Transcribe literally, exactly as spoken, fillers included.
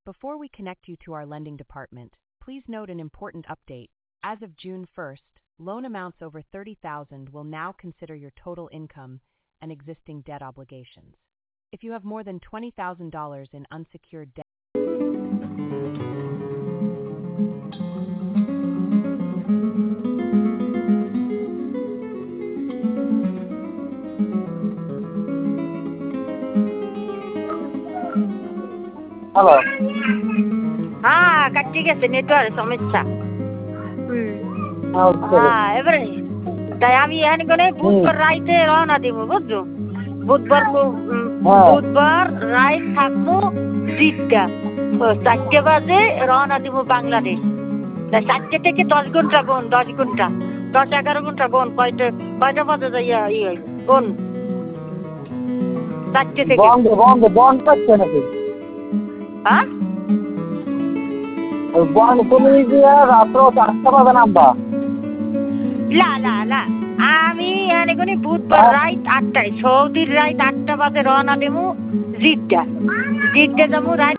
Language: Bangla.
Before we connect you to our lending department, please note an important update. As of June first, loan amounts over thirty thousand dollars will now consider your total income and existing debt obligations. If you have more than twenty thousand dollars in unsecured debt, hello. হ্যাঁ কাটি গেছে নেটওয়ার্ক সমস্যা। হুম হ্যাঁ এবারে তাই আমি এখানে করে বুধবার রাইতে রওনা দিব বুঝছো। বুধবার বুধবার রাইত থাকবো জিদ্দা, চারটে বাজে রওনা দিব বাংলাদেশ। তাই চারটে থেকে দশ ঘন্টা গোন, দশ ঘন্টা দশ এগারো ঘন্টা গোন, কয়টা কয়টা বাজে যাইয়া ইয়ে গোন চারটে থেকে। বন্ধ বন্ধ বন্ধ করছে নাকি? হ্যাঁ বন্ধ তুমি গিয়ে রাত্র চারটা বাজে নামবা? লা লা লা আমি এখানে করে বুধবার রাইত আটটায়, সৌদির রাইত আটটা বাজে রওনা দেবো জিদ্দা। জিদ্দা যাবো রাইত